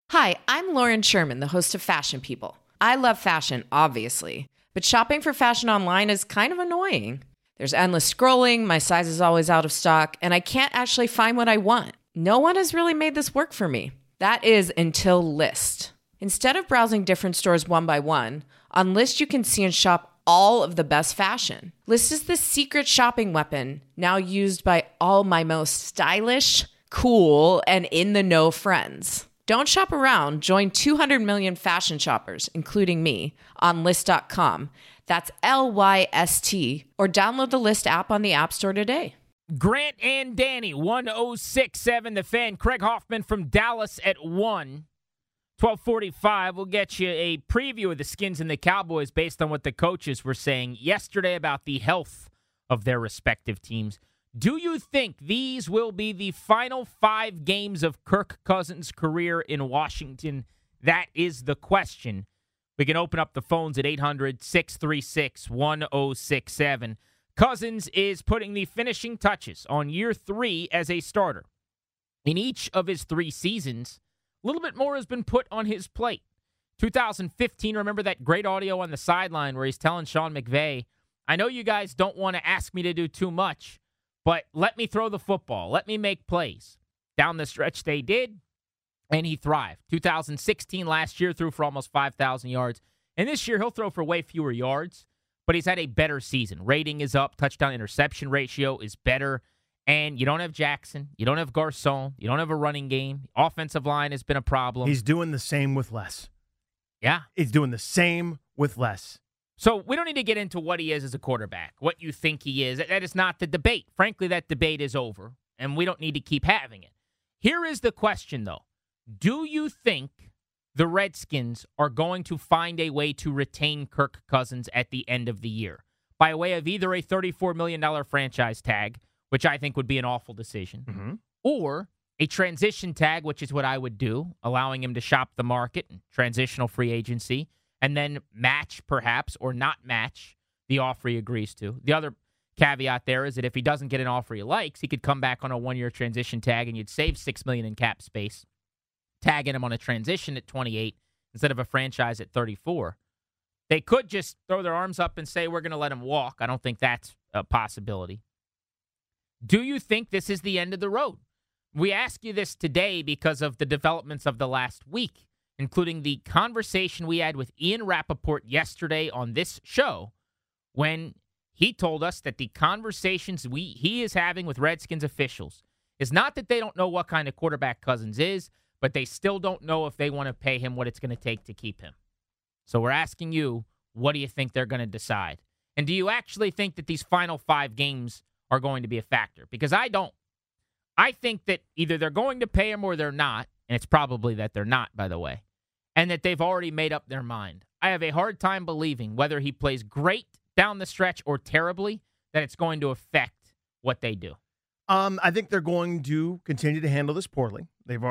Hi, I'm Lauren Sherman, the host of Fashion People. I love fashion, obviously, but shopping for fashion online is kind of annoying. There's endless scrolling, my size is always out of stock, and I can't actually find what I want. No one has really made this work for me. That is until Lyst. Instead of browsing different stores one by one, on Lyst you can see and shop all of the best fashion. Lyst is the secret shopping weapon, now used by all my most stylish, cool, and in-the-know friends. Don't shop around. Join 200 million fashion shoppers, including me, on Lyst.com. That's Lyst, or download the Lyst app on the App Store today. Grant and Danny, 1067 The Fan. Craig Hoffman from Dallas at 1. 12:45, we'll get you a preview of the Skins and the Cowboys based on what the coaches were saying yesterday about the health of their respective teams. Do you think these will be the final 5 games of Kirk Cousins' career in Washington? That is the question. We can open up the phones at 800-636-1067. Cousins is putting the finishing touches on year 3 as a starter. In each of his 3 seasons, a little bit more has been put on his plate. 2015, remember that great audio on the sideline where he's telling Sean McVay, I know you guys don't want to ask me to do too much, but let me throw the football. Let me make plays. Down the stretch they did, and he thrived. 2016, last year, threw for almost 5,000 yards. And this year, he'll throw for way fewer yards, but he's had a better season. Rating is up. Touchdown-interception ratio is better. And you don't have Jackson. You don't have Garcon. You don't have a running game. Offensive line has been a problem. He's doing the same with less. Yeah. He's doing the same with less. So we don't need to get into what he is as a quarterback, what you think he is. That is not the debate. Frankly, that debate is over, and we don't need to keep having it. Here is the question, though. Do you think the Redskins are going to find a way to retain Kirk Cousins at the end of the year by way of either a $34 million franchise tag, which I think would be an awful decision, or a transition tag, which is what I would do, allowing him to shop the market and transitional free agency, and then match perhaps or not match the offer he agrees to. The other caveat there is that if he doesn't get an offer he likes, he could come back on a 1-year transition tag and you'd save $6 million in cap space, tagging him on a transition at 28 instead of a franchise at 34. They could just throw their arms up and say, we're going to let him walk. I don't think that's a possibility. Do you think this is the end of the road? We ask you this today because of the developments of the last week, including the conversation we had with Ian Rappaport yesterday on this show when he told us that the conversations he is having with Redskins officials is not that they don't know what kind of quarterback Cousins is, but they still don't know if they want to pay him what it's going to take to keep him. So we're asking you, what do you think they're going to decide? And do you actually think that these final 5 games are going to be a factor? Because I don't. I think that either they're going to pay him or they're not, and it's probably that they're not, by the way, and that they've already made up their mind. I have a hard time believing whether he plays great down the stretch or terribly, that it's going to affect what they do. I think they're going to continue to handle this poorly. They've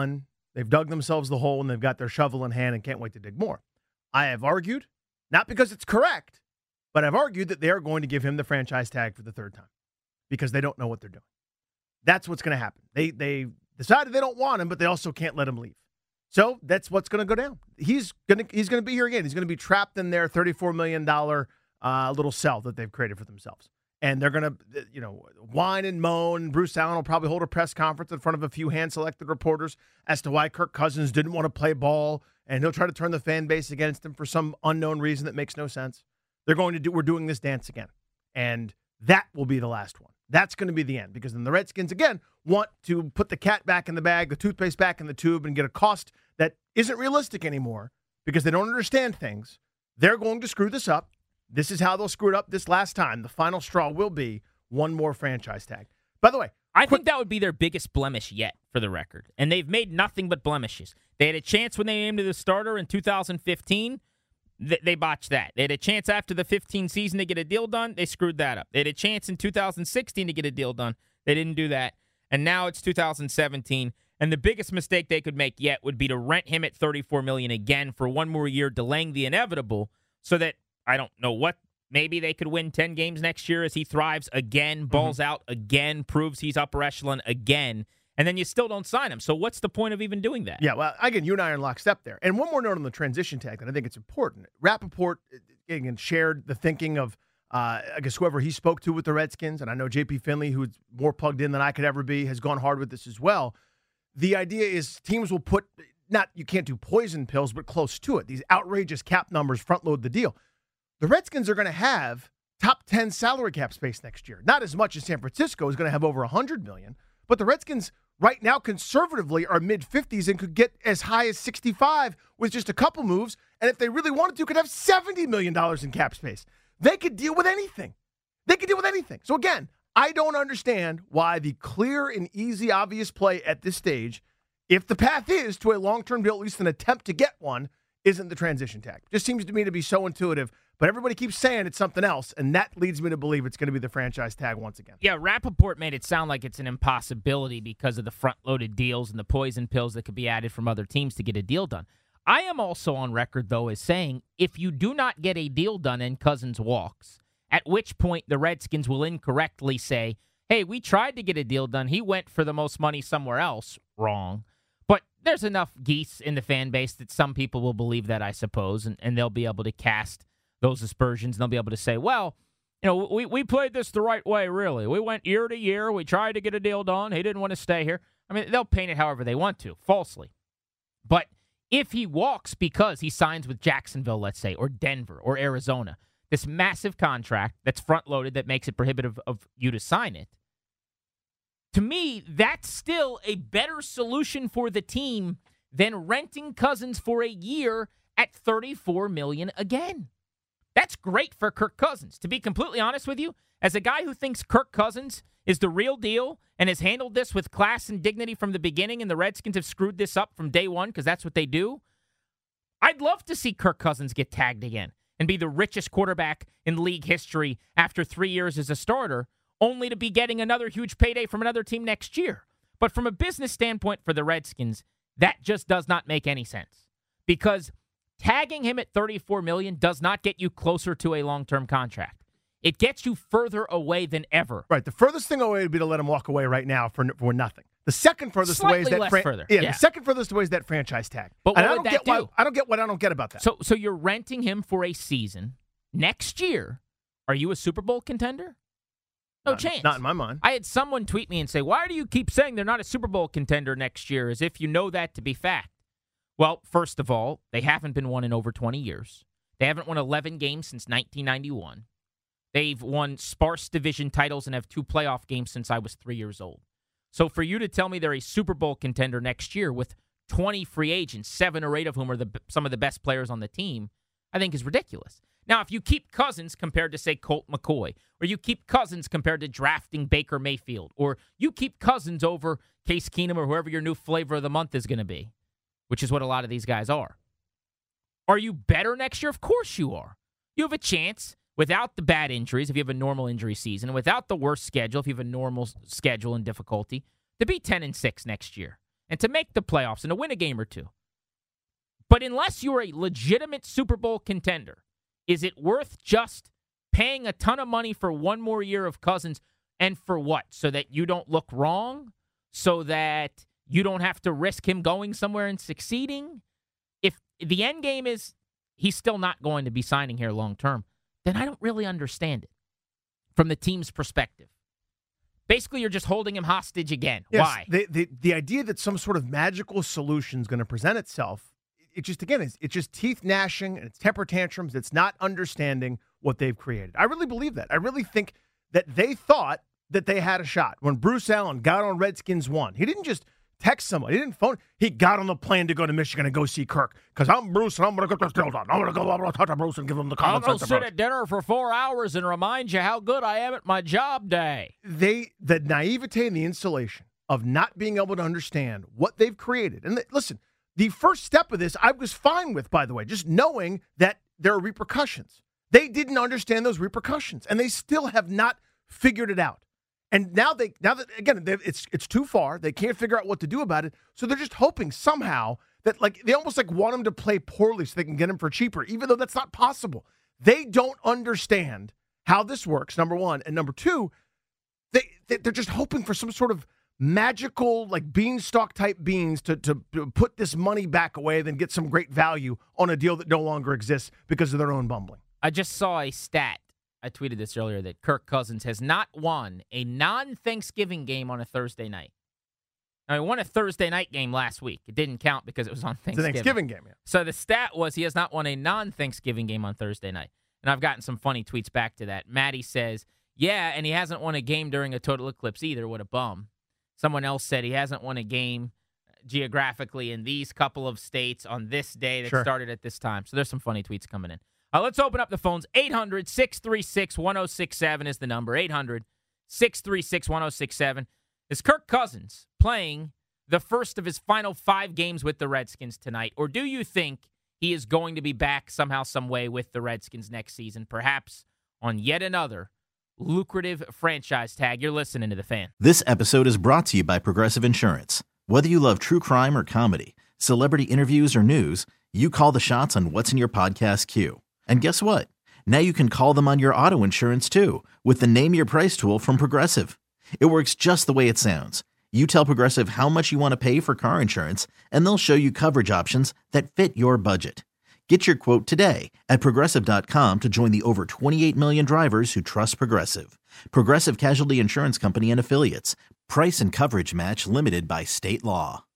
dug themselves the hole, and they've got their shovel in hand and can't wait to dig more. I have argued, not because it's correct, but I've argued that they are going to give him the franchise tag for the 3rd time because they don't know what they're doing. That's what's going to happen. They decided they don't want him, but they also can't let him leave. So that's what's going to go down. He's going to be here again. He's going to be trapped in their $34 million little cell that they've created for themselves. And they're going to, whine and moan. Bruce Allen will probably hold a press conference in front of a few hand-selected reporters as to why Kirk Cousins didn't want to play ball, and he'll try to turn the fan base against him for some unknown reason that makes no sense. We're doing this dance again. And that will be the last one. That's going to be the end, because then the Redskins, again, want to put the cat back in the bag, the toothpaste back in the tube, and get a cost that isn't realistic anymore because they don't understand things. They're going to screw this up. This is how they'll screw it up this last time. The final straw will be one more franchise tag. By the way, I think that would be their biggest blemish yet, for the record. And they've made nothing but blemishes. They had a chance when they named the starter in 2015. They botched that. They had a chance after the 15 season to get a deal done. They screwed that up. They had a chance in 2016 to get a deal done. They didn't do that. And now it's 2017. And the biggest mistake they could make yet would be to rent him at $34 million again for one more year, delaying the inevitable, so that, I don't know what, maybe they could win 10 games next year as he thrives again, balls out again, proves he's upper echelon again, and then you still don't sign him. So what's the point of even doing that? Yeah, well, again, you and I are in lockstep there. And one more note on the transition tag that I think it's important. Rappaport, again, shared the thinking of, I guess, whoever he spoke to with the Redskins, and I know J.P. Finley, who's more plugged in than I could ever be, has gone hard with this as well. The idea is teams will put, you can't do poison pills, but close to it. These outrageous cap numbers front load the deal. The Redskins are going to have top 10 salary cap space next year. Not as much as San Francisco is going to have over $100 million, but the Redskins right now conservatively are mid-50s and could get as high as 65 with just a couple moves, and if they really wanted to, could have $70 million in cap space. They could deal with anything. So again, I don't understand why the clear and easy, obvious play at this stage, if the path is to a long-term deal, at least an attempt to get one, isn't the transition tag. Just seems to me to be so intuitive, but everybody keeps saying it's something else, and that leads me to believe it's going to be the franchise tag once again. Yeah, Rappaport made it sound like it's an impossibility because of the front-loaded deals and the poison pills that could be added from other teams to get a deal done. I am also on record, though, as saying if you do not get a deal done and Cousins walks, at which point the Redskins will incorrectly say, hey, we tried to get a deal done. He went for the most money somewhere else. Wrong. But there's enough geese in the fan base that some people will believe that, I suppose, and they'll be able to cast those aspersions, and they'll be able to say, well, we played this the right way, really. We went year to year. We tried to get a deal done. He didn't want to stay here. I mean, they'll paint it however they want to, falsely. But if he walks because he signs with Jacksonville, let's say, or Denver or Arizona, this massive contract that's front-loaded that makes it prohibitive of you to sign it, to me, that's still a better solution for the team than renting Cousins for a year at $34 million again. That's great for Kirk Cousins. To be completely honest with you, as a guy who thinks Kirk Cousins is the real deal and has handled this with class and dignity from the beginning, and the Redskins have screwed this up from day one because that's what they do, I'd love to see Kirk Cousins get tagged again and be the richest quarterback in league history after 3 years as a starter, only to be getting another huge payday from another team next year. But from a business standpoint for the Redskins, that just does not make any sense. Because tagging him at $34 million does not get you closer to a long-term contract. It gets you further away than ever. Right. The furthest thing away would be to let him walk away right now for nothing. The second furthest away is that further. Yeah, the second furthest away is that franchise tag. But what would that do? I don't get what I don't get about that. So you're renting him for a season. Next year, are you a Super Bowl contender? No chance. Not in my mind. I had someone tweet me and say, why do you keep saying they're not a Super Bowl contender next year as if you know that to be fact? Well, first of all, they haven't been won in over 20 years. They haven't won 11 games since 1991. They've won sparse division titles and have 2 playoff games since I was 3 years old. So for you to tell me they're a Super Bowl contender next year with 20 free agents, 7 or 8 of whom are some of the best players on the team, I think is ridiculous. Now, if you keep Cousins compared to, say, Colt McCoy, or you keep Cousins compared to drafting Baker Mayfield, or you keep Cousins over Case Keenum or whoever your new flavor of the month is going to be, which is what a lot of these guys are you better next year? Of course you are. You have a chance without the bad injuries, if you have a normal injury season, and without the worst schedule, if you have a normal schedule and difficulty, to be 10-6 next year and to make the playoffs and to win a game or two. But unless you're a legitimate Super Bowl contender, is it worth just paying a ton of money for one more year of Cousins, and for what? So that you don't look wrong? So that you don't have to risk him going somewhere and succeeding? If the end game is he's still not going to be signing here long term, then I don't really understand it from the team's perspective. Basically, you're just holding him hostage again. Yes, Why? The idea that some sort of magical solution is going to present itself, it's just teeth gnashing and it's temper tantrums. It's not understanding what they've created. I really believe that. I really think that they thought that they had a shot. When Bruce Allen got on Redskins 1, he didn't just text someone. He didn't phone. He got on the plane to go to Michigan and go see Kirk. Because I'm Bruce and I'm going to get this deal done. I'm going to talk to Bruce and give him the comments. I'll go sit at dinner for 4 hours and remind you how good I am at my job day. The naivete and the insulation of not being able to understand what they've created. And listen, the first step of this I was fine with, by the way, just knowing that there are repercussions. They didn't understand those repercussions, and they still have not figured it out. And now that again, it's too far. They can't figure out what to do about it. So they're just hoping somehow that they almost want him to play poorly so they can get him for cheaper, even though that's not possible. They don't understand how this works, number one. And number two, they're just hoping for some sort of magical, like beanstalk type beans to put this money back away, then get some great value on a deal that no longer exists because of their own bumbling. I just saw a stat. I tweeted this earlier that Kirk Cousins has not won a non-Thanksgiving game on a Thursday night. Now, he won a Thursday night game last week. It didn't count because it was on Thanksgiving. It's a Thanksgiving game, yeah. So the stat was he has not won a non-Thanksgiving game on Thursday night. And I've gotten some funny tweets back to that. Maddie says, yeah, and he hasn't won a game during a total eclipse either. What a bum. Someone else said he hasn't won a game geographically in these couple of states on this day that started at this time. So there's some funny tweets coming in. Let's open up the phones. 800-636-1067 is the number. 800-636-1067. Is Kirk Cousins playing the first of his final 5 games with the Redskins tonight? Or do you think he is going to be back somehow, some way with the Redskins next season, perhaps on yet another lucrative franchise tag? You're listening to The Fan. This episode is brought to you by Progressive Insurance. Whether you love true crime or comedy, celebrity interviews or news, you call the shots on what's in your podcast queue. And guess what? Now you can call them on your auto insurance too with the Name Your Price tool from Progressive. It works just the way it sounds. You tell Progressive how much you want to pay for car insurance, and they'll show you coverage options that fit your budget. Get your quote today at Progressive.com to join the over 28 million drivers who trust Progressive. Progressive Casualty Insurance Company and Affiliates. Price and coverage match limited by state law.